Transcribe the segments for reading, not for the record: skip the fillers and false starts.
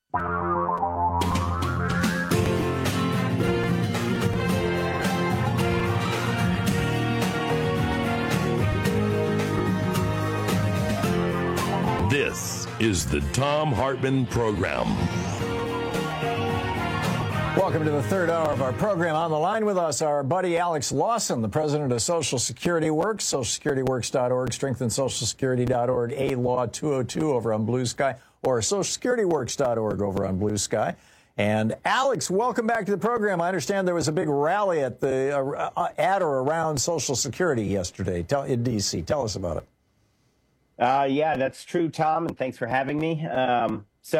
This is the Thom Hartmann Program. Welcome to the third hour of our program. On the line with us, our buddy Alex Lawson, the president of Social Security Works, socialsecurityworks.org, strengthensocialsecurity.org, A Law 202 over on Blue Sky, or socialsecurityworks.org over on Blue Sky. And Alex, welcome back to the program. I understand there was a big rally at or around Social Security yesterday in D.C. Tell us about it. Yeah, that's true, Tom, and thanks for having me. It's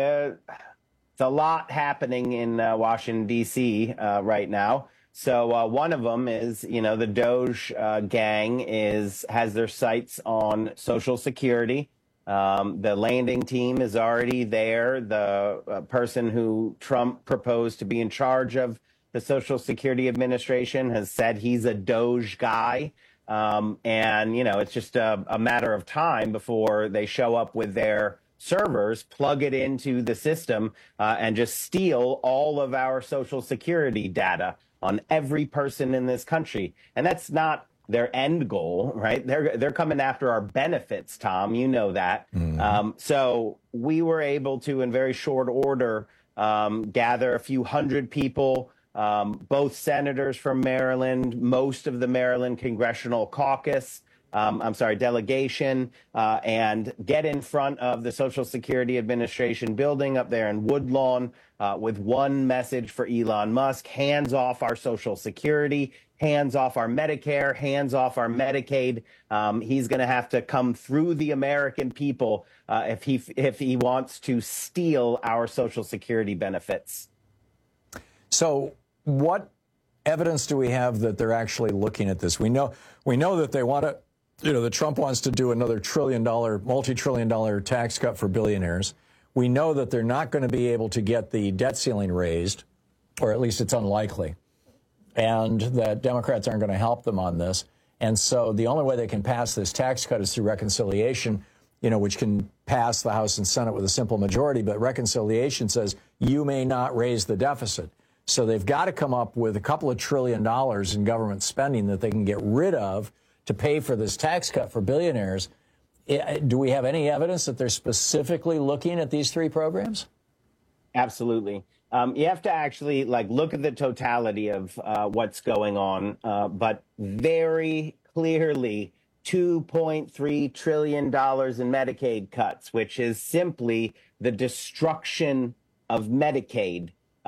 a lot happening in Washington, D.C. Right now. So one of them is, the Doge gang has their sights on Social Security. The landing team is already there. The person who Trump proposed to be in charge of the Social Security Administration has said he's a Doge guy. It's just a matter of time before they show up with their servers, plug it into the system, and just steal all of our Social Security data on every person in this country. And that's not their end goal, right? They're coming after our benefits, Tom. You know that. Mm-hmm. So we were able to, in very short order, gather a few hundred people, both senators from Maryland, most of the Maryland Congressional Caucus, delegation, and get in front of the Social Security Administration building up there in Woodlawn with one message for Elon Musk: hands off our Social Security, hands off our Medicare, hands off our Medicaid. He's going to have to come through the American people if he wants to steal our Social Security benefits. So what evidence do we have that they're actually looking at this? We know that they want to, that Trump wants to do another multi-trillion-dollar tax cut for billionaires. We know that they're not going to be able to get the debt ceiling raised, or at least it's unlikely, and that Democrats aren't going to help them on this. And so the only way they can pass this tax cut is through reconciliation, which can pass the House and Senate with a simple majority. But reconciliation says you may not raise the deficit. So they've got to come up with a couple of $1 trillion in government spending that they can get rid of to pay for this tax cut for billionaires. Do we have any evidence that they're specifically looking at these three programs? Absolutely. You have to actually look at the totality of what's going on, but very clearly $2.3 trillion in Medicaid cuts, which is simply the destruction of Medicaid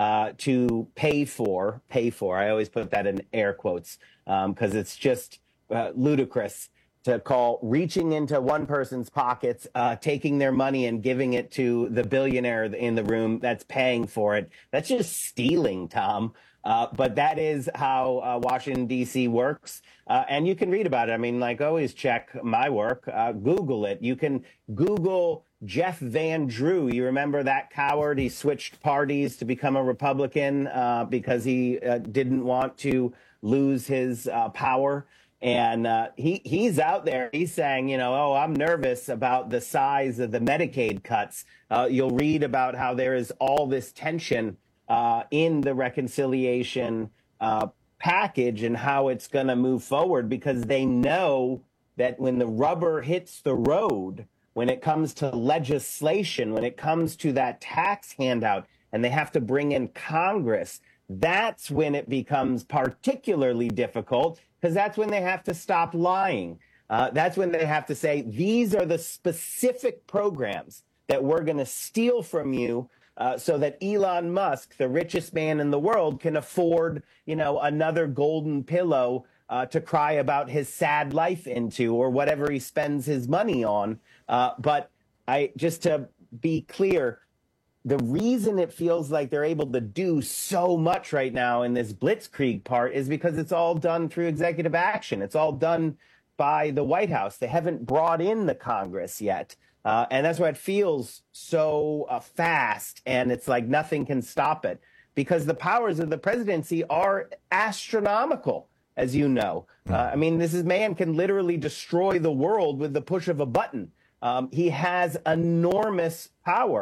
to pay for. I always put that in air quotes because it's just ludicrous to call reaching into one person's pockets, taking their money and giving it to the billionaire in the room that's paying for it. That's just stealing, Tom. But that is how Washington, D.C. works. And you can read about it. I mean, always check my work. Google it. You can Google Jeff Van Drew. You remember that coward? He switched parties to become a Republican because he didn't want to lose his power. And he's out there. He's saying, I'm nervous about the size of the Medicaid cuts. You'll read about how there is all this tension in the reconciliation package and how it's going to move forward, because they know that when the rubber hits the road, when it comes to legislation, when it comes to that tax handout, and they have to bring in Congress, that's when it becomes particularly difficult, because that's when they have to stop lying. That's when they have to say, these are the specific programs that we're going to steal from you so that Elon Musk, the richest man in the world, can afford, another golden pillow to cry about his sad life into, or whatever he spends his money on. But just to be clear, the reason it feels like they're able to do so much right now in this blitzkrieg part is because it's all done through executive action. It's all done by the White House. They haven't brought in the Congress yet. And that's why it feels so fast, and it's like nothing can stop it, because the powers of the presidency are astronomical, as you know. This man can literally destroy the world with the push of a button. He has enormous power.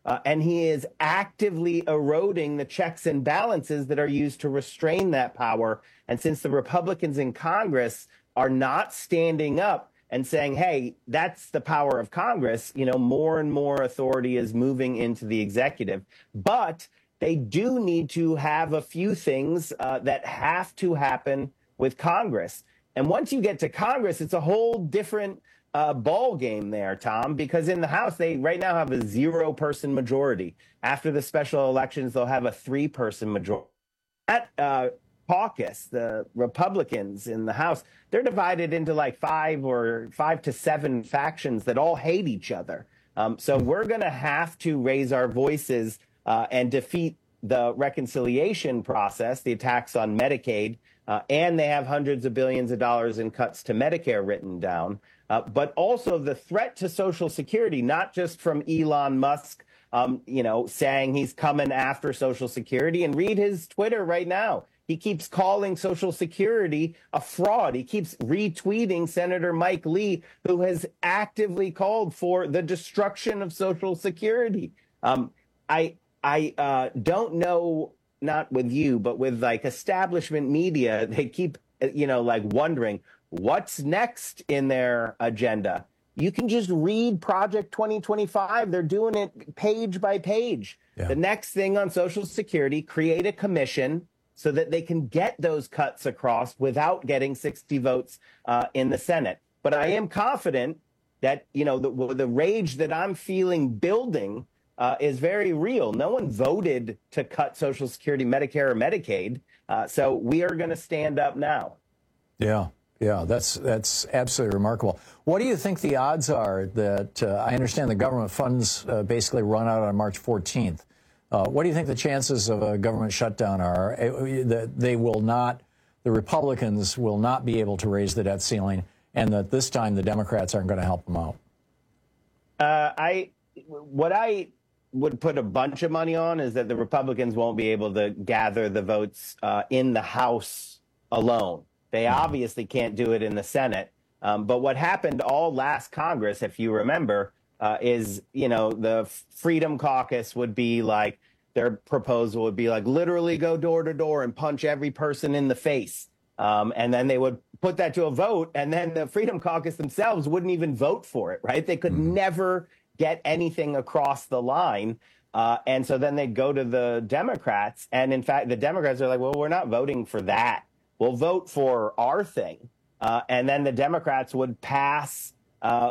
and he is actively eroding the checks and balances that are used to restrain that power. And since the Republicans in Congress are not standing up and saying, hey, that's the power of Congress, more and more authority is moving into the executive. But they do need to have a few things that have to happen with Congress. And once you get to Congress, it's a whole different ball game there, Tom, because in the House, they right now have a 0-person majority. After the special elections, they'll have a 3-person majority. That caucus, the Republicans in the House, they're divided into like 5 to 7 factions that all hate each other. So we're going to have to raise our voices and defeat the reconciliation process, the attacks on Medicaid, and they have hundreds of billions of dollars in cuts to Medicare written down, but also the threat to Social Security, not just from Elon Musk, saying he's coming after Social Security. And read his Twitter right now. He keeps calling Social Security a fraud. He keeps retweeting Senator Mike Lee, who has actively called for the destruction of Social Security. I don't know, not with you, but with like establishment media, they keep, wondering what's next in their agenda. You can just read Project 2025. They're doing it page by page. Yeah. The next thing on Social Security, create a commission so that they can get those cuts across without getting 60 votes in the Senate. But I am confident that, the rage that I'm feeling building is very real. No one voted to cut Social Security, Medicare, or Medicaid. So we are going to stand up now. Yeah, that's absolutely remarkable. What do you think the odds are that I understand the government funds basically run out on March 14th? What do you think the chances of a government shutdown are? That the Republicans will not be able to raise the debt ceiling, and that this time the Democrats aren't going to help them out? What I would put a bunch of money on is that the Republicans won't be able to gather the votes in the House alone. They obviously can't do it in the Senate. But what happened all last Congress, if you remember, is, the Freedom Caucus would be like, their proposal would be like, literally go door to door and punch every person in the face. And then they would put that to a vote, and then the Freedom Caucus themselves wouldn't even vote for it, right? They could never get anything across the line. And so then they'd go to the Democrats. And in fact, the Democrats are like, well, we're not voting for that. We'll vote for our thing. And then the Democrats would pass a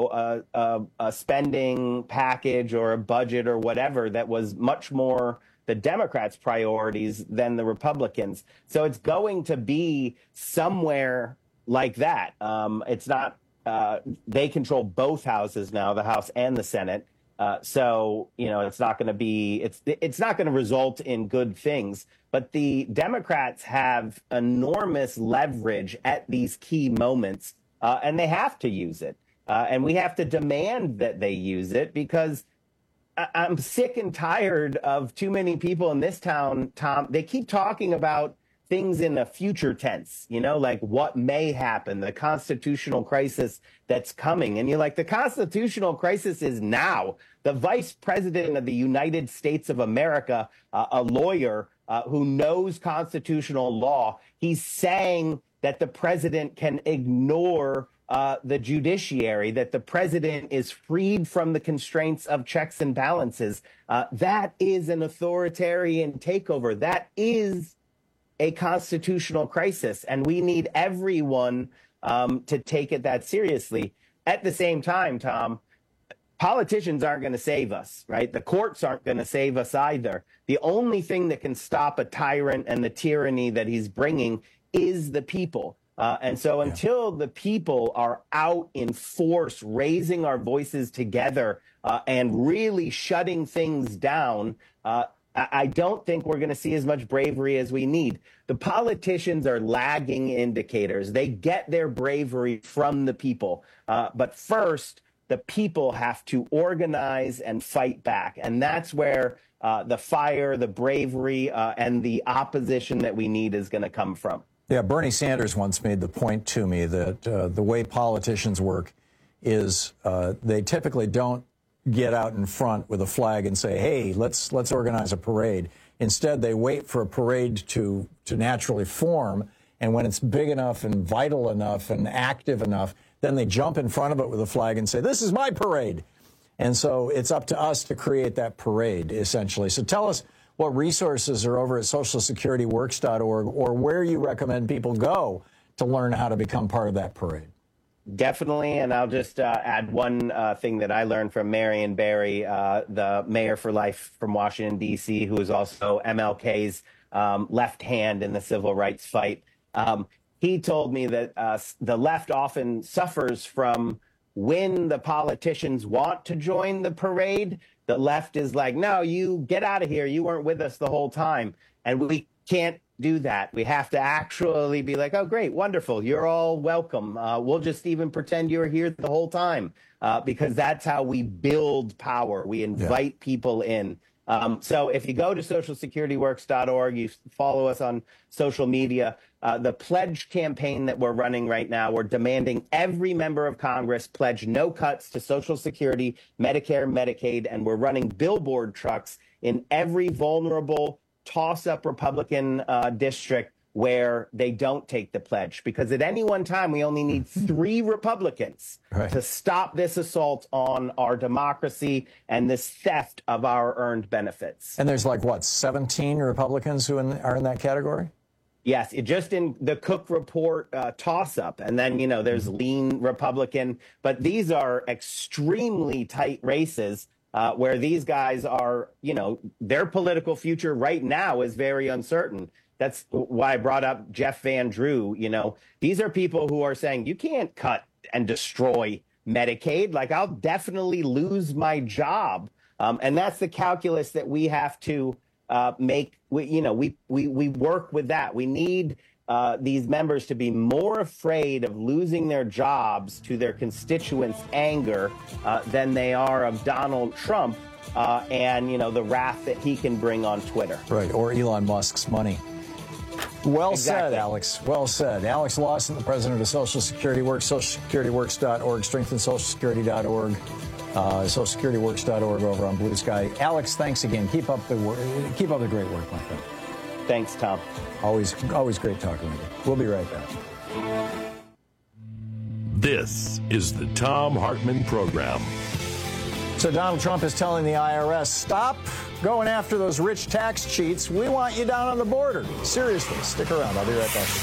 spending package or a budget or whatever that was much more the Democrats' priorities than the Republicans. So it's going to be somewhere like that. It's not, they control both houses now, the House and the Senate. So, it's not going to be, it's not going to result in good things. But the Democrats have enormous leverage at these key moments. And they have to use it. And we have to demand that they use it, because I'm sick and tired of too many people in this town, Tom. They keep talking about things in the future tense, like what may happen, the constitutional crisis that's coming. And you're like, the constitutional crisis is now. The vice president of the United States of America, a lawyer who knows constitutional law, he's saying that the president can ignore the judiciary, that the president is freed from the constraints of checks and balances. That is an authoritarian takeover. That is a constitutional crisis, and we need everyone to take it that seriously. At the same time, Tom, politicians aren't going to save us, right? The courts aren't going to save us either. The only thing that can stop a tyrant and the tyranny that he's bringing is the people. And so until the people are out in force, raising our voices together and really shutting things down, I don't think we're going to see as much bravery as we need. The politicians are lagging indicators. They get their bravery from the people. But first, the people have to organize and fight back. And that's where the fire, the bravery, and the opposition that we need is going to come from. Yeah, Bernie Sanders once made the point to me that the way politicians work is they typically don't get out in front with a flag and say, hey, let's organize a parade. Instead, they wait for a parade to naturally form. And when it's big enough and vital enough and active enough, then they jump in front of it with a flag and say, this is my parade. And so it's up to us to create that parade, essentially. So tell us what resources are over at socialsecurityworks.org or where you recommend people go to learn how to become part of that parade. Definitely, and I'll just add one thing that I learned from Marion Barry, the mayor for life from Washington, D.C., who is also MLK's left hand in the civil rights fight. He told me that the left often suffers from when the politicians want to join the parade, the left is like, no, you get out of here. You weren't with us the whole time. And we can't do that. We have to actually be like, oh, great, wonderful. You're all welcome. We'll just even pretend you're here the whole time because that's how we build power. We invite people in. So if you go to socialsecurityworks.org, you follow us on social media, the pledge campaign that we're running right now, we're demanding every member of Congress pledge no cuts to Social Security, Medicare, Medicaid, and we're running billboard trucks in every vulnerable toss-up Republican district where they don't take the pledge, because at any one time, we only need 3 Republicans to stop this assault on our democracy and this theft of our earned benefits. And there's like, what, 17 Republicans who are in that category? Yes, just in the Cook Report toss-up. And then, you know, there's lean Republican. But these are extremely tight races where these guys are, you know, their political future right now is very uncertain. That's why I brought up Jeff Van Drew. You know, these are people who are saying you can't cut and destroy Medicaid. Like, I'll definitely lose my job. And that's the calculus that we have to make. We work with that. We need these members to be more afraid of losing their jobs to their constituents' anger than they are of Donald Trump and, you know, the wrath that he can bring on Twitter. Right. Or Elon Musk's money. Well Exactly. said, Alex. Well said. Alex Lawson, the president of Social Security Works, socialsecurityworks.org, strenghensocialsecurity.org, socialsecurityworks.org over on Blue Sky. Alex, thanks again. Keep up the great work, my friend. Thanks, Tom. Always great talking with you. We'll be right back. This is the Thom Hartmann Program. So Donald Trump is telling the IRS, stop going after those rich tax cheats. We want you down on the border. Seriously, stick around. I'll be right back.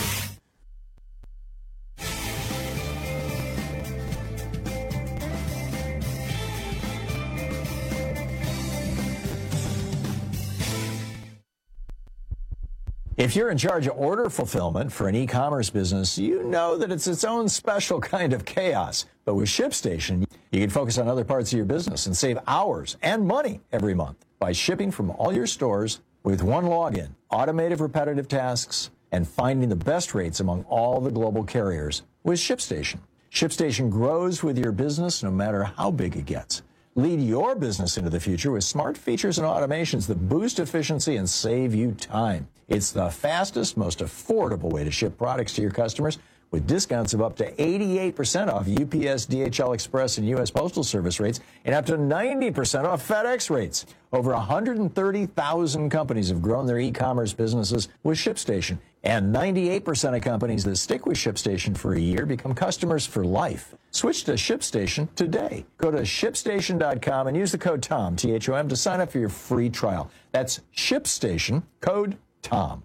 If you're in charge of order fulfillment for an e-commerce business, you know that it's its own special kind of chaos. But with ShipStation, you can focus on other parts of your business and save hours and money every month by shipping from all your stores with one login, automated repetitive tasks, and finding the best rates among all the global carriers with ShipStation. ShipStation grows with your business no matter how big it gets. Lead your business into the future with smart features and automations that boost efficiency and save you time. It's the fastest, most affordable way to ship products to your customers with discounts of up to 88% off UPS, DHL Express, and U.S. Postal Service rates and up to 90% off FedEx rates. Over 130,000 companies have grown their e-commerce businesses with ShipStation. And 98% of companies that stick with ShipStation for a year become customers for life. Switch to ShipStation today. Go to ShipStation.com and use the code TOM, T-H-O-M, to sign up for your free trial. That's ShipStation, code TOM.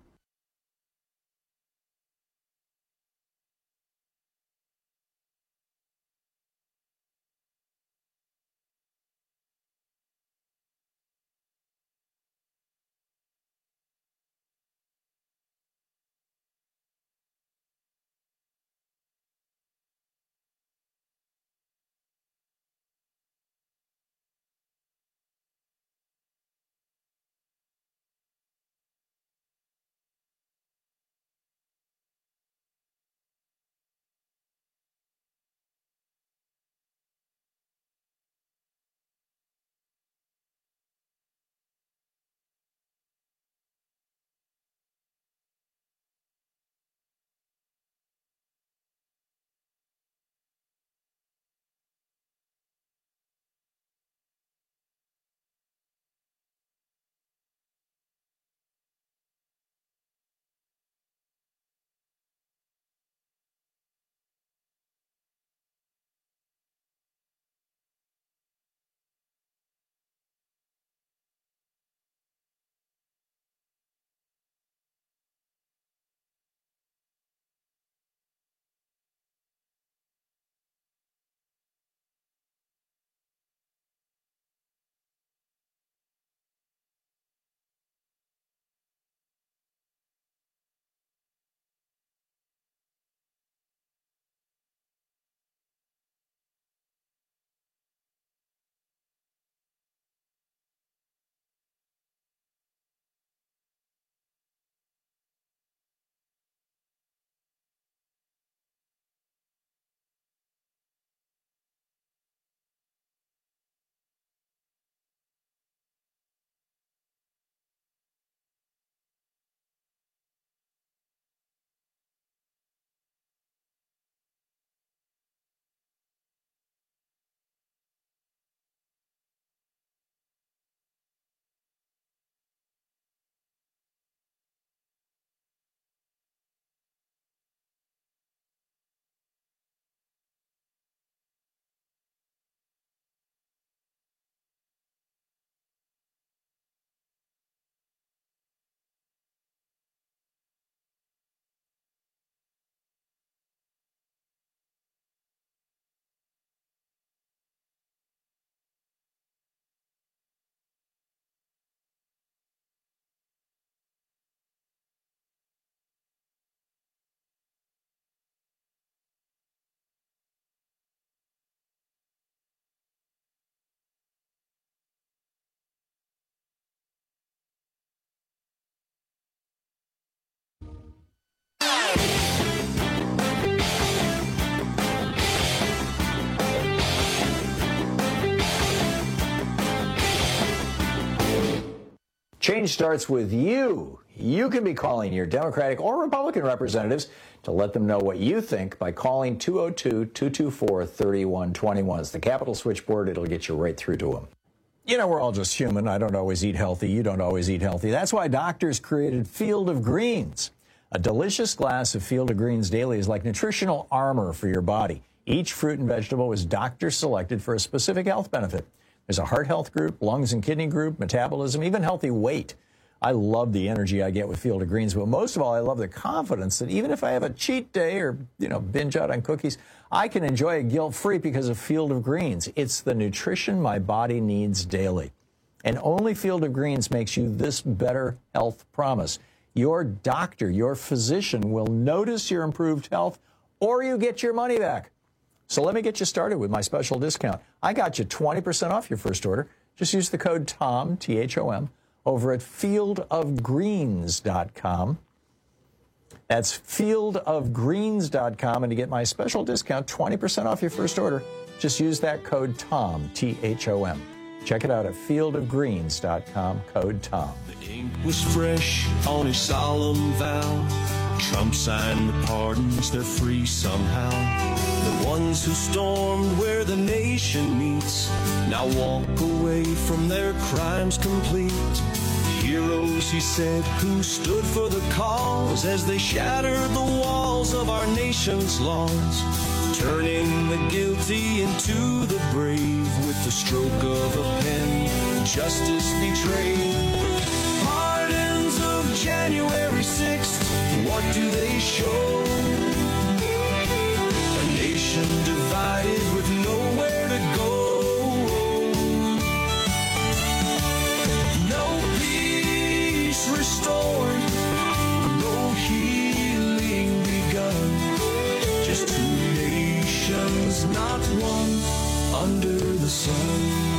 Change starts with you. You can be calling your Democratic or Republican representatives to let them know what you think by calling 202-224-3121. It's the Capitol switchboard. It'll get you right through to them. You know, we're all just human. I don't always eat healthy. You don't always eat healthy. That's why doctors created Field of Greens. A delicious glass of Field of Greens daily is like nutritional armor for your body. Each fruit and vegetable is doctor selected for a specific health benefit. There's a heart health group, lungs and kidney group, metabolism, even healthy weight. I love the energy I get with Field of Greens, but most of all, I love the confidence that even if I have a cheat day or, binge out on cookies, I can enjoy it guilt-free because of Field of Greens. It's the nutrition my body needs daily. And only Field of Greens makes you this better health promise. Your doctor, your physician will notice your improved health or you get your money back. So let me get you started with my special discount. I got you 20% off your first order. Just use the code TOM, T-H-O-M, over at fieldofgreens.com. That's fieldofgreens.com. And to get my special discount, 20% off your first order, just use that code TOM, T-H-O-M. Check it out at fieldofgreens.com, code TOM. The ink was fresh on his solemn vow. Trump signed the pardons, they're free somehow. The ones who stormed where the nation meets now walk away from their crimes complete. Heroes, he said, who stood for the cause as they shattered the walls of our nation's laws, turning the guilty into the brave with the stroke of a pen. Justice betrayed. Pardons of January 6th, what do they show? A nation divided with nowhere to go. No peace restored, no healing begun. Just two nations, not one, under the sun.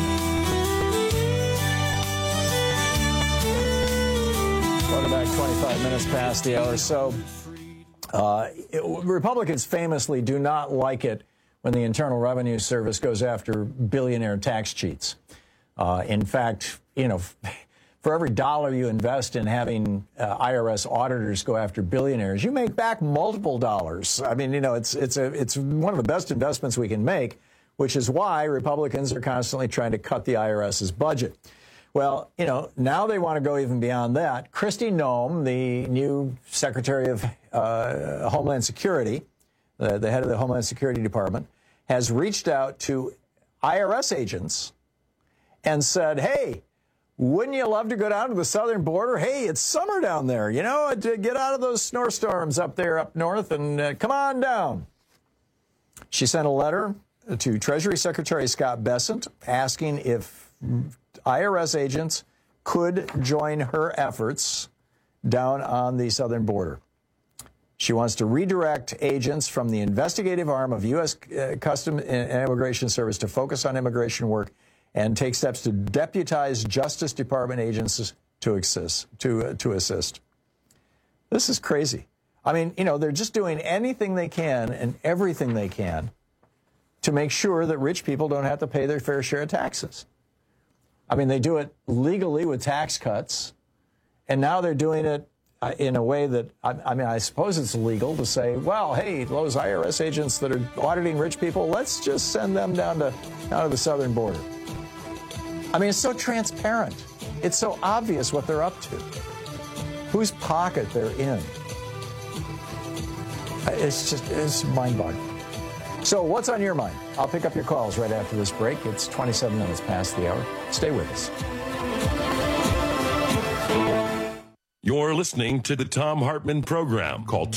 Welcome back, 25 minutes past the hour. So Republicans famously do not like it when the Internal Revenue Service goes after billionaire tax cheats. In fact, for every dollar you invest in having IRS auditors go after billionaires, you make back multiple dollars. I mean, it's one of the best investments we can make, which is why Republicans are constantly trying to cut the IRS's budget. Well, now they want to go even beyond that. Kristi Noem, the new Secretary of Homeland Security, the head of the Homeland Security Department, has reached out to IRS agents and said, hey, wouldn't you love to go down to the southern border? Hey, it's summer down there, to get out of those snowstorms up there up north and come on down. She sent a letter to Treasury Secretary Scott Bessent asking if IRS agents could join her efforts down on the southern border. She wants to redirect agents from the investigative arm of U.S. Customs and Immigration Service to focus on immigration work and take steps to deputize Justice Department agents to assist. This is crazy. I mean, they're just doing anything they can and everything they can to make sure that rich people don't have to pay their fair share of taxes. I mean, they do it legally with tax cuts, and now they're doing it in a way that, I suppose it's legal to say, well, hey, those IRS agents that are auditing rich people, let's just send them down to the southern border. I mean, it's so transparent. It's so obvious what they're up to, whose pocket they're in. It's mind-boggling. So what's on your mind? I'll pick up your calls right after this break. It's 27 minutes past the hour. Stay with us. You're listening to the Thom Hartmann Program. Call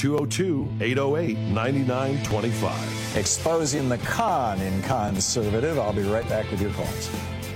202-808-9925. Exposing the con in conservative. I'll be right back with your calls.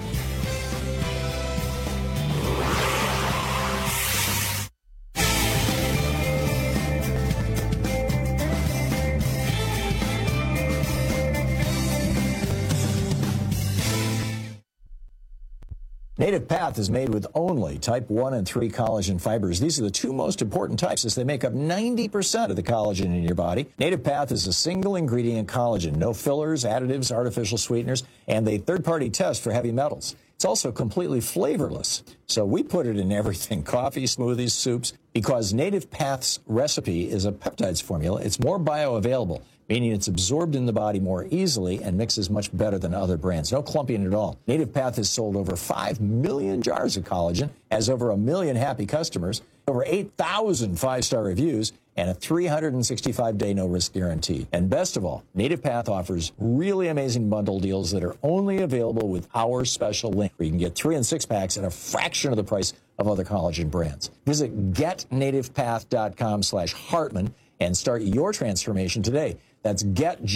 Native Path is made with only type 1 and 3 collagen fibers. These are the two most important types as they make up 90% of the collagen in your body. Native Path is a single ingredient collagen, no fillers, additives, artificial sweeteners, and a third-party test for heavy metals. It's also completely flavorless. So we put it in everything, coffee, smoothies, soups, because Native Path's recipe is a peptides formula. It's more bioavailable, meaning it's absorbed in the body more easily and mixes much better than other brands. No clumping at all. Native Path has sold over 5 million jars of collagen, has over 1 million happy customers, over 8,000 five-star reviews, and a 365-day no-risk guarantee. And best of all, Native Path offers really amazing bundle deals that are only available with our special link, where you can get 3 and 6 packs at a fraction of the price of other collagen brands. Visit getnativepath.com/Hartmann and start your transformation today. That's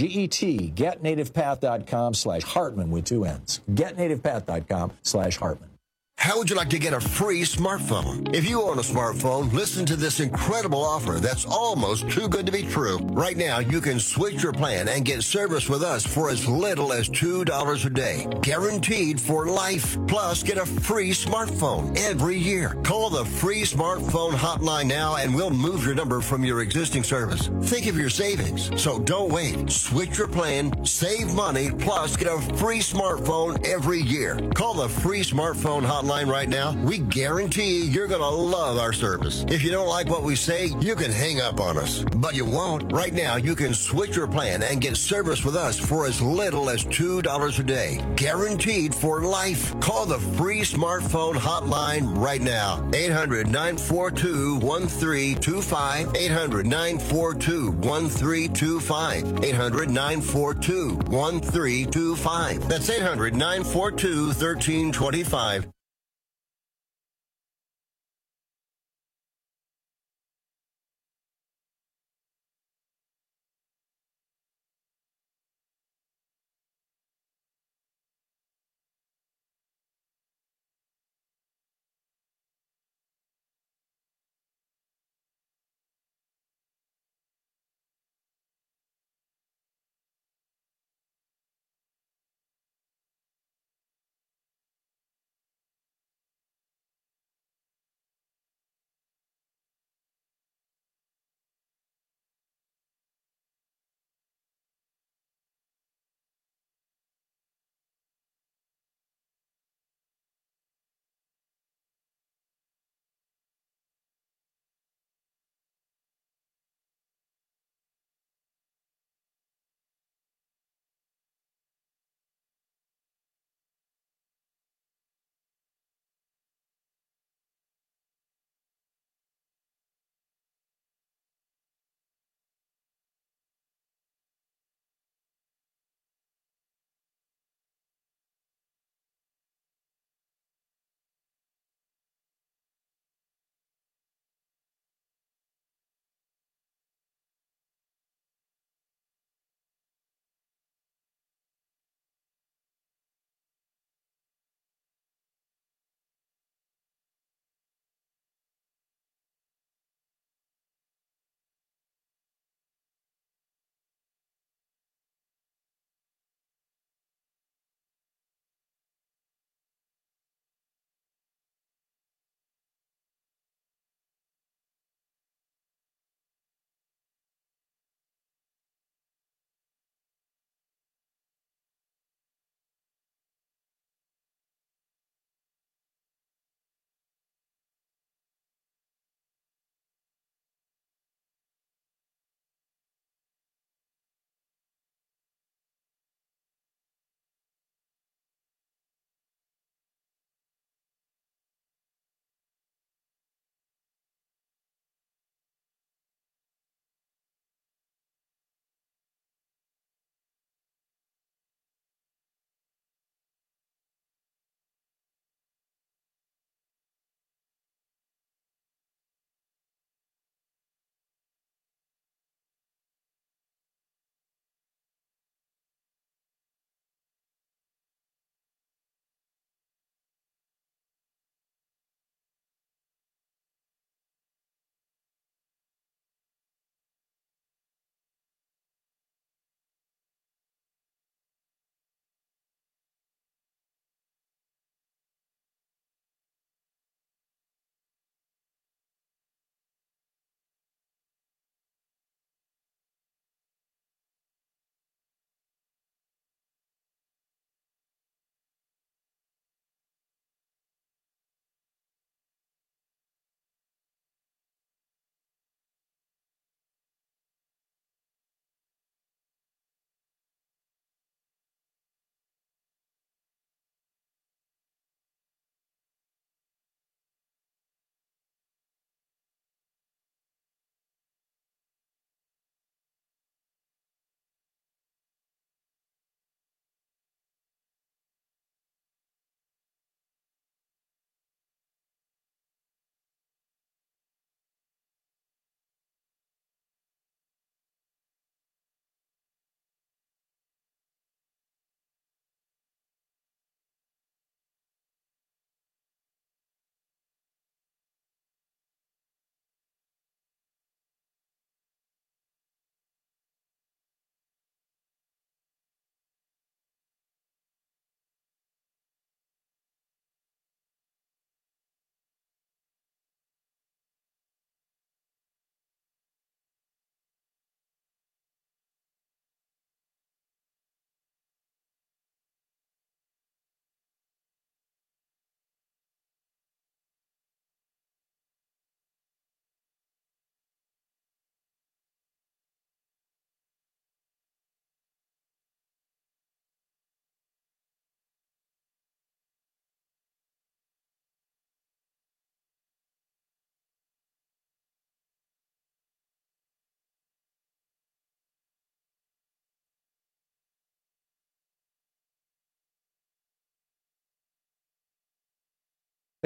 getnativepath.com/Hartmann with 2 N's. Getnativepath.com/Hartmann. How would you like to get a free smartphone? If you own a smartphone, listen to this incredible offer that's almost too good to be true. Right now, you can switch your plan and get service with us for as little as $2 a day. Guaranteed for life. Plus, get a free smartphone every year. Call the free smartphone hotline now and we'll move your number from your existing service. Think of your savings. So don't wait. Switch your plan, save money, plus get a free smartphone every year. Call the free smartphone hotline right now. We guarantee you're going to love our service. If you don't like what we say, you can hang up on us. But you won't. Right now, you can switch your plan and get service with us for as little as $2 a day. Guaranteed for life. Call the free smartphone hotline right now. 800-942-1325. 800-942-1325. 800-942-1325. That's 800-942-1325.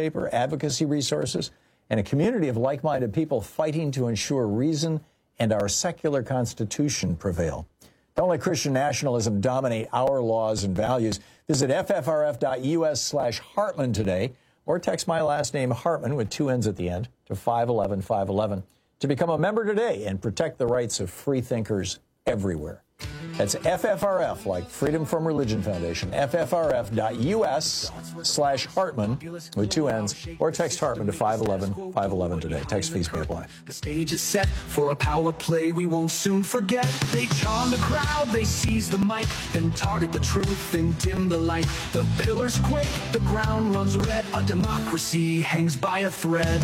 newspaper, advocacy resources, and a community of like-minded people fighting to ensure reason and our secular constitution prevail. Don't let Christian nationalism dominate our laws and values. Visit ffrf.us/Hartman today, or text my last name Hartman with 2 N's at the end to 511-511 to become a member today and protect the rights of free thinkers everywhere. That's FFRF, like Freedom from Religion Foundation, ffrf.us/Hartman with 2 N's, or text Hartman to 511-511 today. Text fees may apply. The stage is set for a power play we won't soon forget. They charm the crowd, they seize the mic, then target the truth and dim the light. The pillars quake, the ground runs red, a democracy hangs by a thread.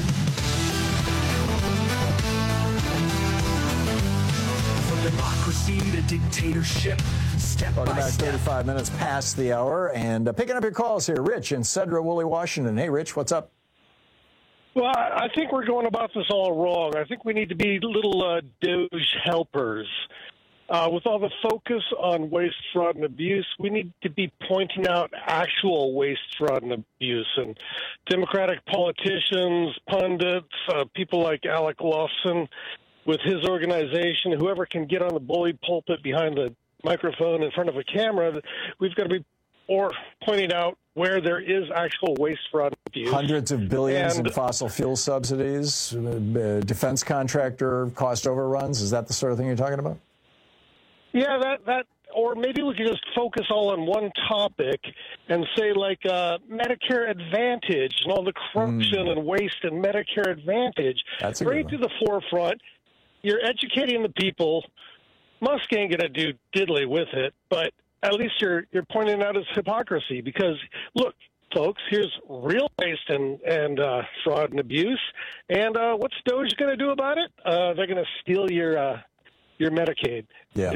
Democracy to dictatorship. Step Welcome by back, step. 35 minutes past the hour. And picking up your calls here, Rich in Cedar Woolley, Washington. Hey, Rich, what's up? Well, I think we're going about this all wrong. I think we need to be little Doge helpers. With all the focus on waste, fraud, and abuse, we need to be pointing out actual waste, fraud, and abuse. And Democratic politicians, pundits, people like Alec Lawson, with his organization, whoever can get on the bully pulpit behind the microphone in front of a camera, we've got to be pointing out where there is actual waste, fraud, and abuse. Hundreds of billions in fossil fuel subsidies, defense contractor cost overruns. Is that the sort of thing you're talking about? Yeah, that, or maybe we could just focus all on one topic and say, like, Medicare Advantage and all the corruption and waste in Medicare Advantage. That's a Bring good it to the forefront. You're educating the people. Musk ain't going to do diddly with it, but at least you're pointing out his hypocrisy. Because, look, folks, here's real waste and fraud and abuse. And what's Doge going to do about it? They're going to steal your Medicaid. Yeah.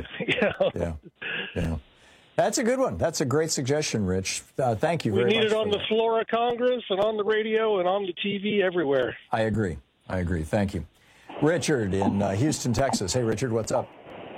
Yeah. That's a good one. That's a great suggestion, Rich. Thank you very much. We need it on the floor of Congress and on the radio and on the TV everywhere. I agree. Thank you. Richard in Houston, Texas. Hey, Richard, what's up?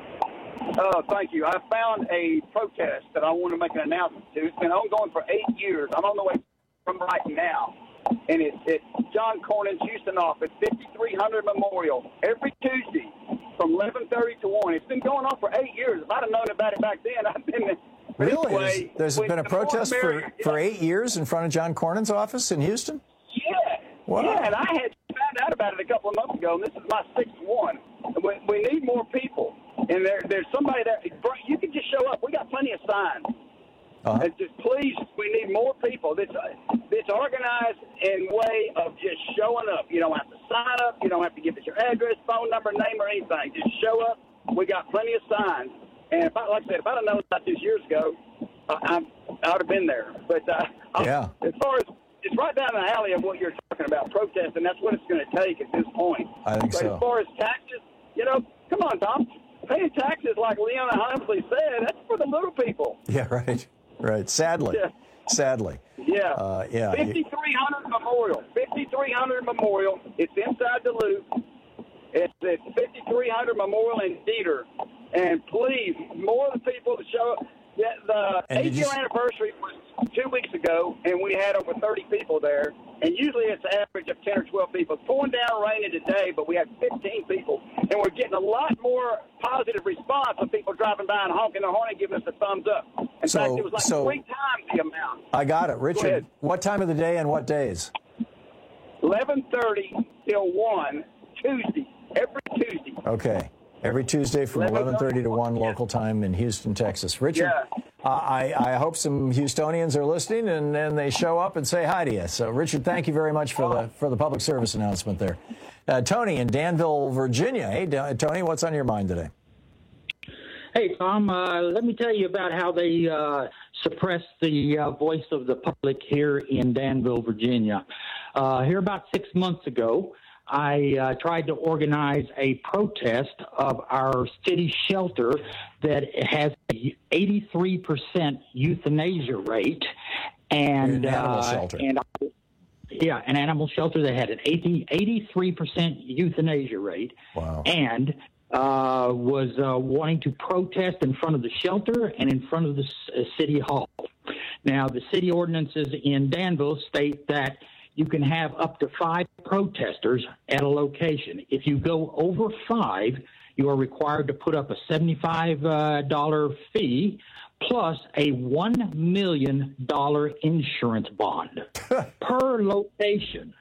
Thank you. I found a protest that I want to make an announcement to. It's been ongoing for 8 years. I'm on the way from right now. And it's John Cornyn's Houston office, 5300 Memorial, every Tuesday from 11:30 to 1. It's been going on for 8 years. If I'd have known about it back then, I'd been... Really? Anyway, There's been a protest for 8 years in front of John Cornyn's office in Houston? Yeah. Wow. Yeah, and I had found out about it a couple of months ago, and this is my 6th one. We need more people. And there's somebody there. You can just show up. We got plenty of signs. And just please, we need more people. It's organized in way of just showing up. You don't have to sign up. You don't have to give us your address, phone number, name, or anything. Just show up. We got plenty of signs. And like I said, if I'd have known about this years ago, I would have been there. But yeah. As far as it's right down the alley of what you're talking about, protest, and that's what it's going to take at this point. I think so. As far as taxes, come on, Tom. Paying taxes, like Leona Humphrey said, that's for the little people. Yeah, right. Sadly. Yeah. Sadly. Yeah. 5300 Memorial. 5300 Memorial. It's inside the Loop. It's 5300 Memorial in Dieter. And please, more of the people to show up. Yeah, the 8-year anniversary was 2 weeks ago, and we had over 30 people there. And usually it's an average of 10 or 12 people. It's pouring down, raining today, but we had 15 people. And we're getting a lot more positive response of people driving by and honking their horn and giving us a thumbs up. In fact, it was like 3 times the amount. I got it. Richard, what time of the day and what days? 11:30 till 1, Tuesday, every Tuesday. Okay. Every Tuesday from 11:30 to 1 local time in Houston, Texas. Richard, I hope some Houstonians are listening and they show up and say hi to you. So, Richard, thank you very much for the public service announcement there. Tony in Danville, Virginia. Hey, Tony, what's on your mind today? Hey, Tom, let me tell you about how they suppressed the voice of the public here in Danville, Virginia. Here about 6 months ago, I tried to organize a protest of our city shelter that has an 83% euthanasia rate. And, an animal shelter. An animal shelter that had an 83% euthanasia rate. Wow. And was wanting to protest in front of the shelter and in front of the city hall. Now, the city ordinances in Danville state that you can have up to 5 protesters at a location. If you go over 5, you are required to put up a $75 fee plus a $1 million insurance bond per location.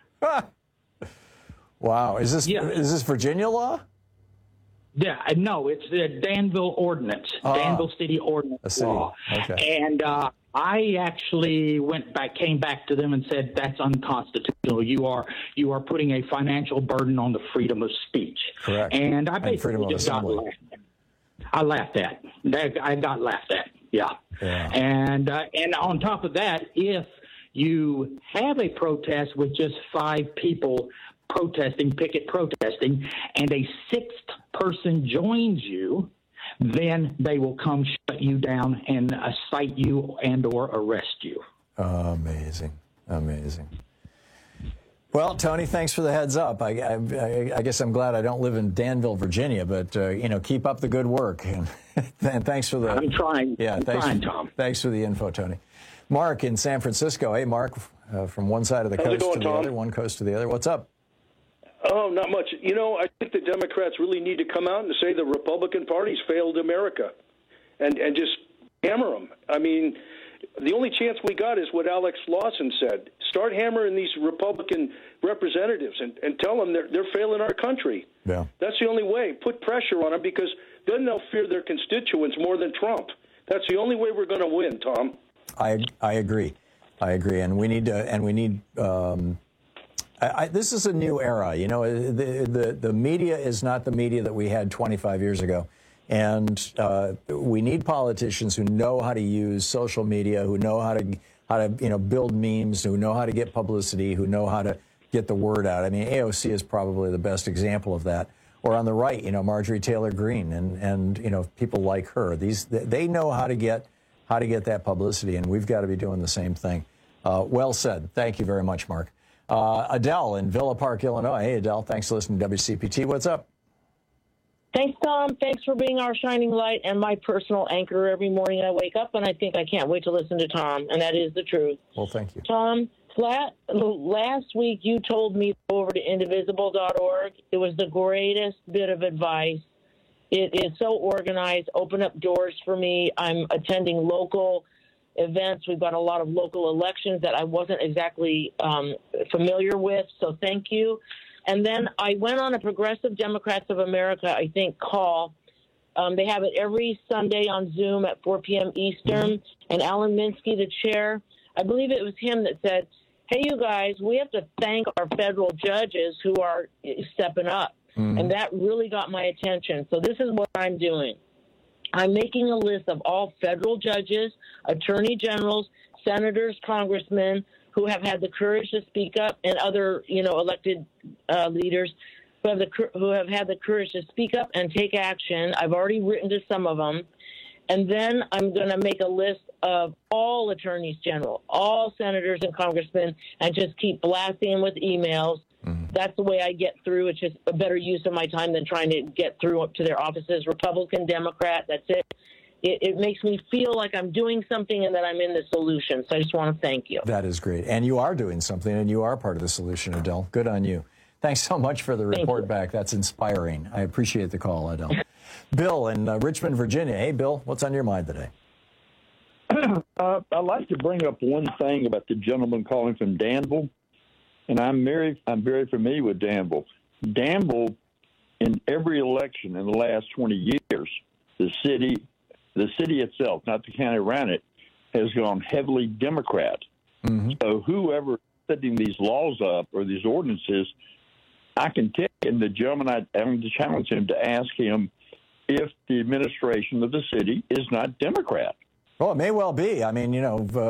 Wow. Is this Virginia law? Yeah, no, it's the Danville Ordinance, Danville City Ordinance law. Okay. And I actually came back to them and said that's unconstitutional. You are putting a financial burden on the freedom of speech. Correct. And I basically just got laughed at. I laughed at. I got laughed at. Yeah. And on top of that, if you have a protest with just 5 people picket protesting, and a 6th person joins you, then they will come shut you down and cite you and or arrest you. Amazing. Well, Tony, thanks for the heads up. I guess I'm glad I don't live in Danville, Virginia, but keep up the good work. And thanks for the. I'm trying. Yeah, trying, Tom. Thanks for the info, Tony. Mark in San Francisco. Hey, Mark, from one side of the coast to the other, one coast to the other. What's up? Oh, not much. I think the Democrats really need to come out and say the Republican Party's failed America and just hammer them. I mean, the only chance we got is what Alex Lawson said. Start hammering these Republican representatives and tell them they're failing our country. Yeah. That's the only way. Put pressure on them, because then they'll fear their constituents more than Trump. That's the only way we're going to win, Tom. I agree. And we need this is a new era. The media is not the media that we had 25 years ago. And we need politicians who know how to use social media, who know how to build memes, who know how to get publicity, who know how to get the word out. I mean, AOC is probably the best example of that. Or on the right, Marjorie Taylor Greene and people like her. They know how to get that publicity, and we've got to be doing the same thing. Well said. Thank you very much, Mark. Adele in Villa Park, Illinois. Hey, Adele, thanks for listening to WCPT. What's up? Thanks, Tom. Thanks for being our shining light and my personal anchor every morning I wake up, and I think I can't wait to listen to Tom, and that is the truth. Well, thank you. Tom, last week you told me to go over to indivisible.org. It was the greatest bit of advice. It is so organized, opened up doors for me. I'm attending local events. We've got a lot of local elections that I wasn't exactly familiar with, so thank you. And then I went on a Progressive Democrats of America, I think, call. They have it every Sunday on Zoom at 4 p.m. Eastern. And Alan Minsky, the chair, I believe it was him that said, hey, you guys, we have to thank our federal judges who are stepping up. And that really got my attention. So this is what I'm doing. I'm making a list of all federal judges, attorney generals, senators, congressmen who have had the courage to speak up, and other, elected leaders who have had the courage to speak up and take action. I've already written to some of them. And then I'm going to make a list of all attorneys general, all senators and congressmen, and just keep blasting them with emails. That's the way I get through. It's just a better use of my time than trying to get through up to their offices, Republican, Democrat. That's it. It makes me feel like I'm doing something and that I'm in the solution. So I just want to thank you. That is great. And you are doing something, and you are part of the solution, Adele. Good on you. Thanks so much for the report back. That's inspiring. I appreciate the call, Adele. Bill in Richmond, Virginia. Hey, Bill, what's on your mind today? I'd like to bring up one thing about the gentleman calling from Danville. And I'm very familiar with Danville. Danville, in every election in the last 20 years, the city itself, not the county around it, has gone heavily Democrat. So whoever is setting these laws up or these ordinances, I can tell you, and the gentleman, I'm going to challenge him to ask him if the administration of the city is not Democrat. Well, it may well be. I mean,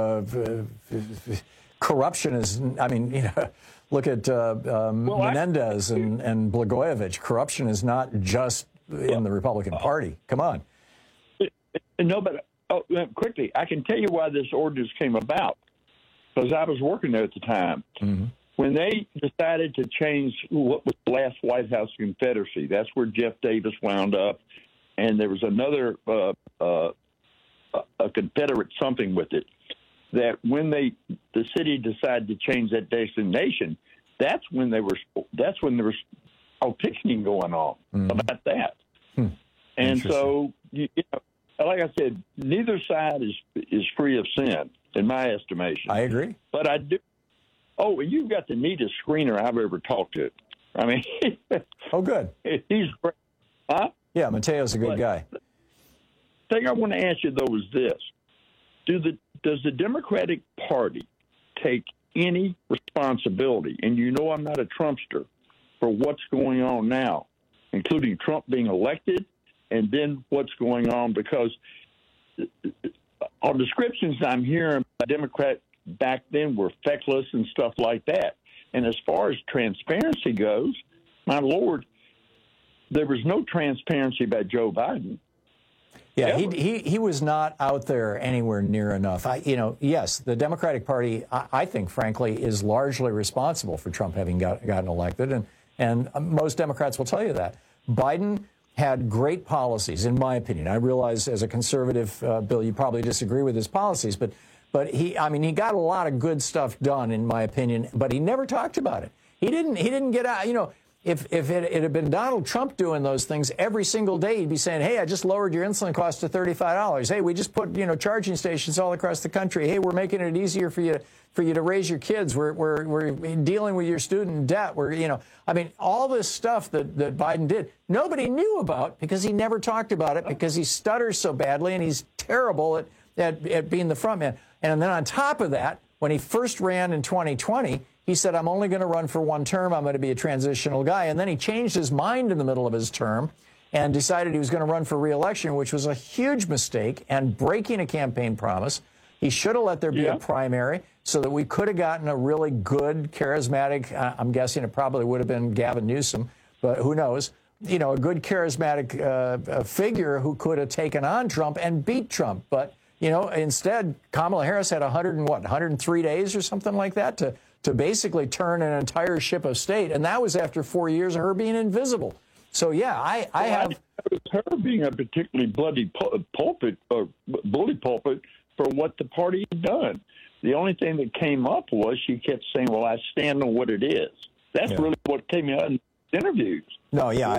corruption is, look at Menendez and Blagojevich. Corruption is not just in the Republican Party. Come on. No, but quickly, I can tell you why this ordinance came about, because I was working there at the time. When they decided to change what was the last White House Confederacy, that's where Jeff Davis wound up, and there was another a Confederate something with it. that when the city decided to change that designation, that's when there was picketing going on about that. And so, like I said, neither side is free of sin, in my estimation. I agree. But I do. Oh, and you've got the neatest screener I've ever talked to. I mean, oh, good. He's great. Huh? Yeah, Mateo's a good guy. The thing I want to ask you, though, is this. Does the Democratic Party take any responsibility, and you know I'm not a Trumpster, for what's going on now, including Trump being elected, and then what's going on? Because on descriptions I'm hearing, Democrats back then were feckless and stuff like that. And as far as transparency goes, my Lord, there was no transparency about Joe Biden. Yeah, he was not out there anywhere near enough. Yes, the Democratic Party, I think, frankly, is largely responsible for Trump having gotten elected, and most Democrats will tell you that. Biden had great policies, in my opinion. I realize as a conservative, Bill, you probably disagree with his policies, but he got a lot of good stuff done, in my opinion, but he never talked about it. He didn't get out, If it had been Donald Trump doing those things every single day, he'd be saying, hey, I just lowered your insulin cost to $35. Hey, we just put, charging stations all across the country. Hey, we're making it easier for you to raise your kids. We're dealing with your student debt. All this stuff that Biden did, nobody knew about because he never talked about it because he stutters so badly and he's terrible at being the front man. And then on top of that, when he first ran in 2020, he said, I'm only going to run for one term. I'm going to be a transitional guy. And then he changed his mind in the middle of his term and decided he was going to run for re-election, which was a huge mistake and breaking a campaign promise. He should have let there be a primary so that we could have gotten a really good, charismatic, I'm guessing it probably would have been Gavin Newsom, but who knows, a good, charismatic figure who could have taken on Trump and beat Trump. But, instead, Kamala Harris had 103 days or something like that to basically turn an entire ship of state. And that was after 4 years of her being invisible. So, yeah, I have... It was her being a particularly bloody pulpit or bully pulpit for what the party had done. The only thing that came up was she kept saying, well, I stand on what it is. That's really what came out in interviews. No, yeah,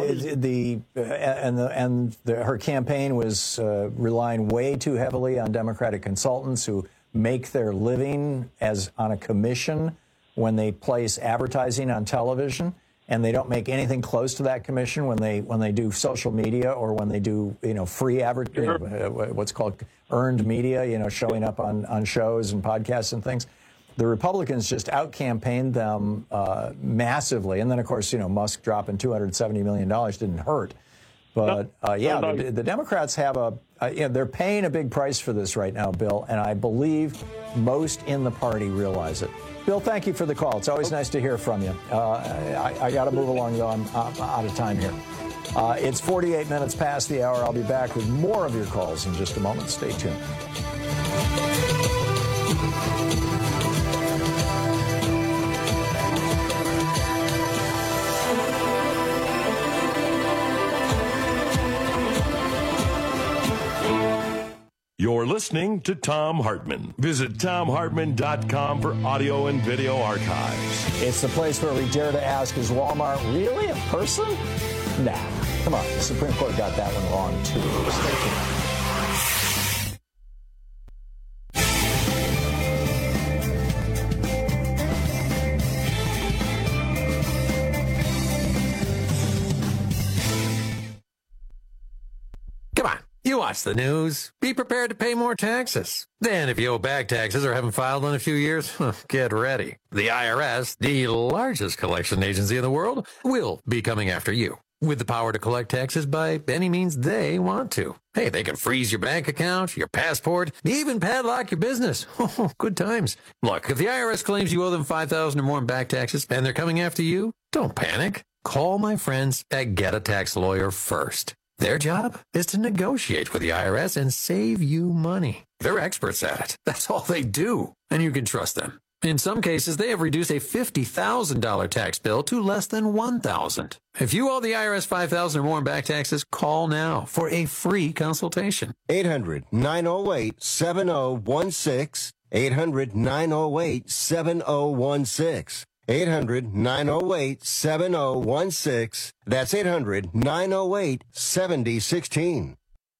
her campaign was relying way too heavily on Democratic consultants who make their living as on a commission when they place advertising on television, and they don't make anything close to that commission when they do social media or when they do free what's called earned media, showing up on shows and podcasts and things. The Republicans just out-campaigned them massively, and then of course Musk dropping $270 million didn't hurt. But, the Democrats have they're paying a big price for this right now, Bill, and I believe most in the party realize it. Bill, thank you for the call. It's always nice to hear from you. I got to move along, though. I'm out of time here. It's 48 minutes past the hour. I'll be back with more of your calls in just a moment. Stay tuned. You're listening to Thom Hartmann. Visit ThomHartmann.com for audio and video archives. It's the place where we dare to ask, is Walmart really a person? Nah, come on. The Supreme Court got that one wrong, too. Stay tuned. You watch the news. Be prepared to pay more taxes. Then if you owe back taxes or haven't filed in a few years, get ready. The IRS, the largest collection agency in the world, will be coming after you with the power to collect taxes by any means they want to. Hey, they can freeze your bank account, your passport, even padlock your business. Good times. Look, if the IRS claims you owe them $5,000 or more in back taxes and they're coming after you, don't panic. Call my friends at Get a Tax Lawyer first. Their job is to negotiate with the IRS and save you money. They're experts at it. That's all they do. And you can trust them. In some cases, they have reduced a $50,000 tax bill to less than $1,000. If you owe the IRS $5,000 or more in back taxes, call now for a free consultation. 800-908-7016. 800-908-7016. 800-908-7016. That's 800-908-7016.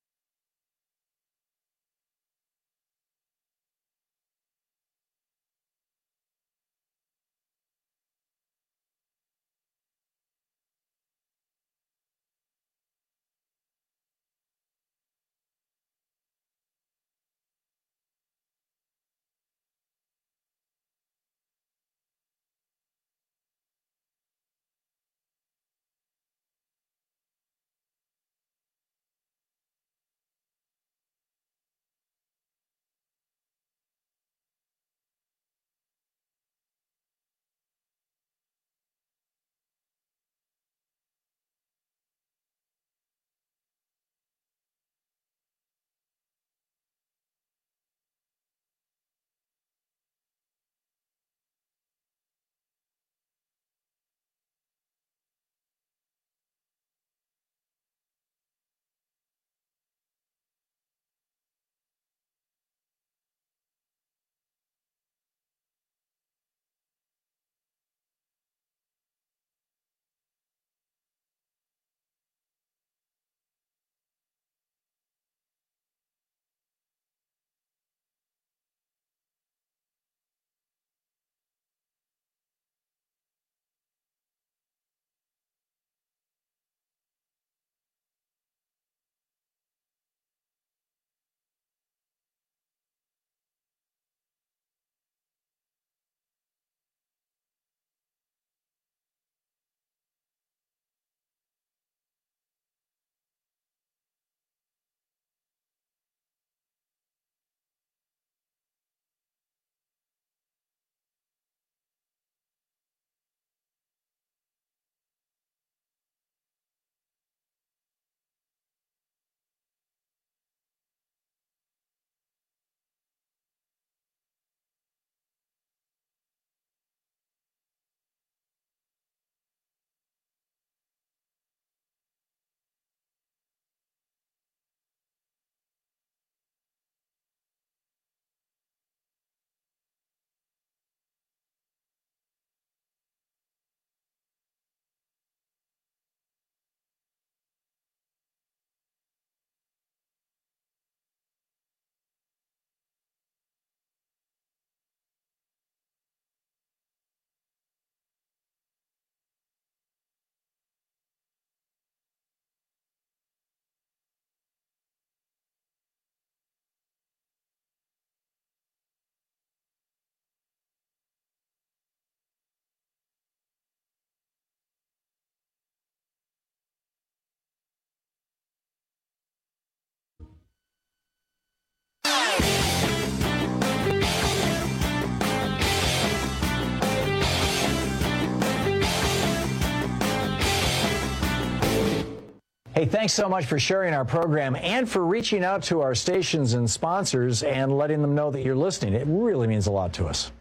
Hey, thanks so much for sharing our program and for reaching out to our stations and sponsors and letting them know that you're listening. It really means a lot to us.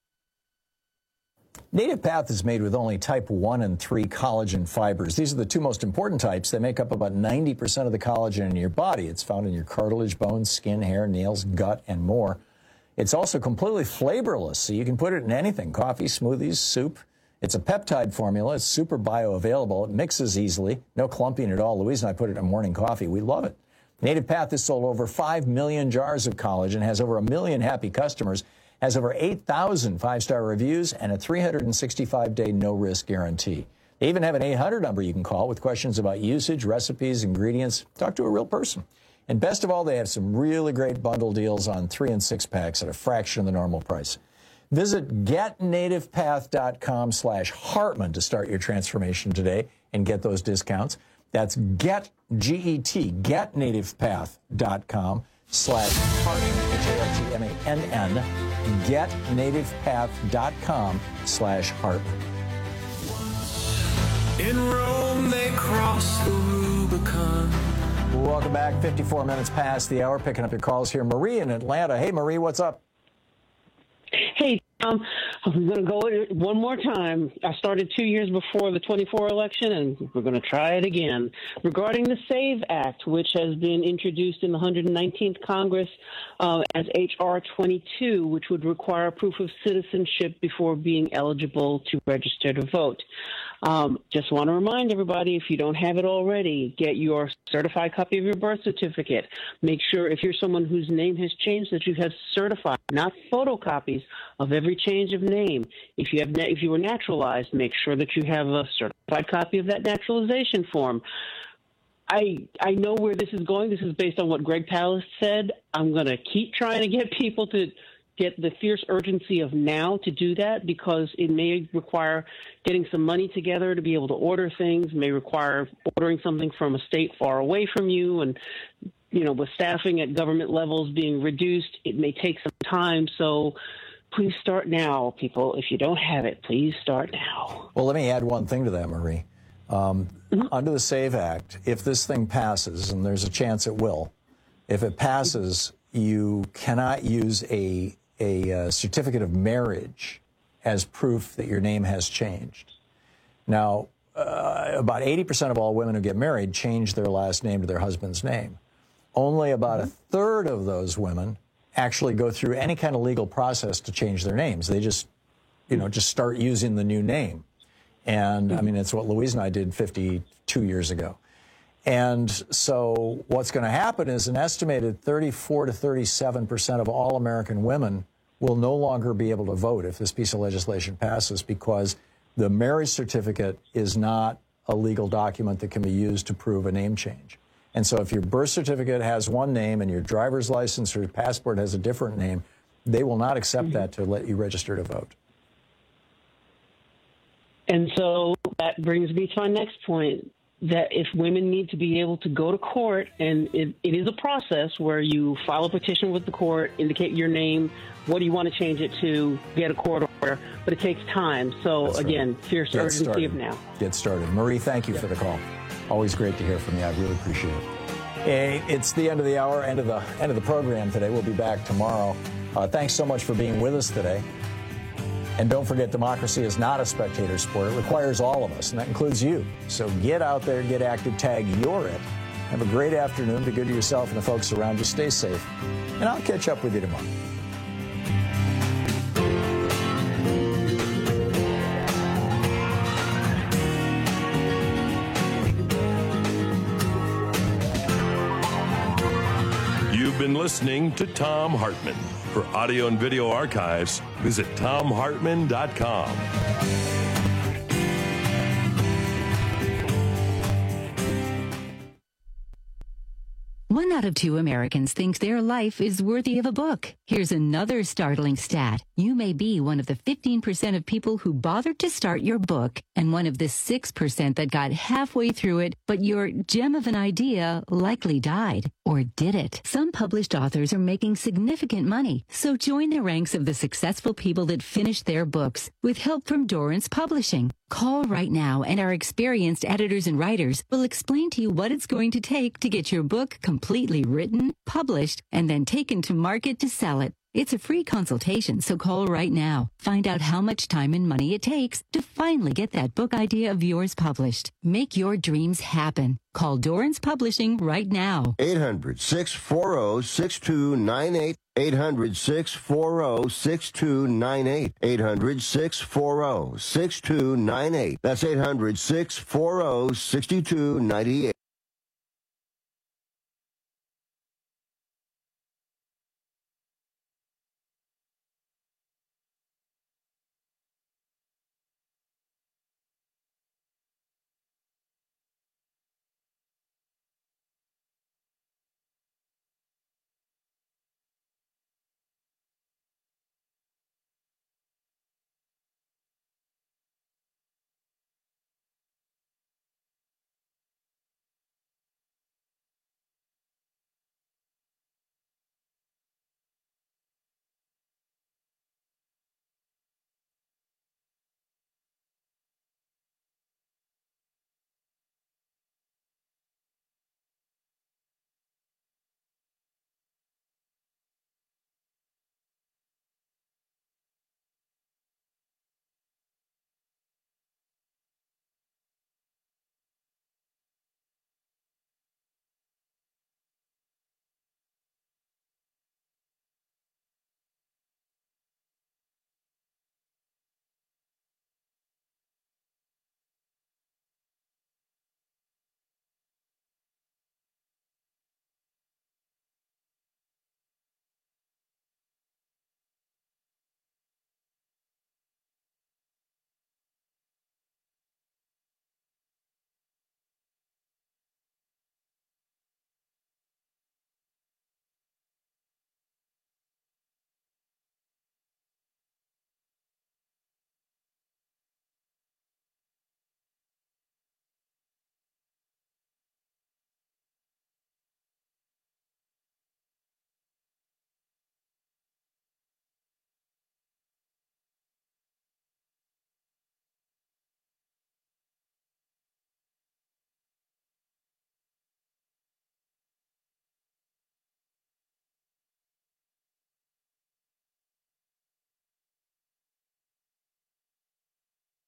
Native Path is made with only type 1 and 3 collagen fibers. These are the two most important types. They make up about 90% of the collagen in your body. It's found in your cartilage, bones, skin, hair, nails, gut, and more. It's also completely flavorless, so you can put it in anything: coffee, smoothies, soup. It's a peptide formula. It's super bioavailable. It mixes easily. No clumping at all. Louise and I put it in morning coffee. We love it. Native Path has sold over 5 million jars of collagen, has over 1 million happy customers, has over 8,000 five-star reviews, and a 365-day no-risk guarantee. They even have an 800 number you can call with questions about usage, recipes, ingredients. Talk to a real person. And best of all, they have some really great bundle deals on 3- and 6-packs at a fraction of the normal price. Visit getnativepath.com/Hartman to start your transformation today and get those discounts. That's getnativepath.com/Hartman, Hartmann, getnativepath.com/Hartman. In Rome, they crossed the Rubicon. Welcome back. 54 minutes past the hour. Picking up your calls here. Marie in Atlanta. Hey, Marie, what's up? Hey, I'm going to go one more time. I started 2 years before the 24 election, and we're going to try it again. Regarding the SAVE Act, which has been introduced in the 119th Congress as H.R. 22, which would require proof of citizenship before being eligible to register to vote. Just want to remind everybody, if you don't have it already, get your certified copy of your birth certificate. Make sure if you're someone whose name has changed that you have certified, not photocopies of every change of name. If you were naturalized, make sure that you have a certified copy of that naturalization form. I know where this is going. This is based on what Greg Palast said. I'm going to keep trying to get people to get the fierce urgency of now to do that, because it may require getting some money together to be able to order things, may require ordering something from a state far away from you. And, you know, with staffing at government levels being reduced, it may take some time. So please start now, people. If you don't have it, please start now. Well, let me add one thing to that, Marie. Under the SAVE Act, if this thing passes, and there's a chance it will, if it passes, you cannot use a certificate of marriage as proof that your name has changed. Now, about 80% of all women who get married change their last name to their husband's name. Only about a third of those women actually go through any kind of legal process to change their names. They just, just start using the new name. And I mean, it's what Louise and I did 52 years ago. And so what's going to happen is an estimated 34 to 37% of all American women will no longer be able to vote if this piece of legislation passes, because the marriage certificate is not a legal document that can be used to prove a name change. And so if your birth certificate has one name and your driver's license or your passport has a different name, they will not accept that to let you register to vote. And so that brings me to my next point, that if women need to be able to go to court, and it is a process where you file a petition with the court, indicate your name, what do you want to change it to, get a court order, but it takes time. So again, fierce urgency of now. Get started. Marie, thank you for the call. Always great to hear from you. I really appreciate it. Hey, it's the end of the hour, end of the program today. We'll be back tomorrow. Thanks so much for being with us today. And don't forget, democracy is not a spectator sport. It requires all of us, and that includes you. So get out there, get active, tag you're it. Have a great afternoon. Be good to yourself and the folks around you. Stay safe. And I'll catch up with you tomorrow. You've been listening to Thom Hartmann. For audio and video archives, visit ThomHartmann.com. 1 out of 2 Americans think their life is worthy of a book. Here's another startling stat. You may be one of the 15% of people who bothered to start your book, and one of the 6% that got halfway through it, but your gem of an idea likely died. Or did it? Some published authors are making significant money, so join the ranks of the successful people that finished their books with help from Dorrance Publishing. Call right now, and our experienced editors and writers will explain to you what it's going to take to get your book completely written, published, and then taken to market to sell it. It's a free consultation, so call right now. Find out how much time and money it takes to finally get that book idea of yours published. Make your dreams happen. Call Dorrance Publishing right now. 800-640-6298. 800-640-6298. 800-640-6298. That's 800-640-6298.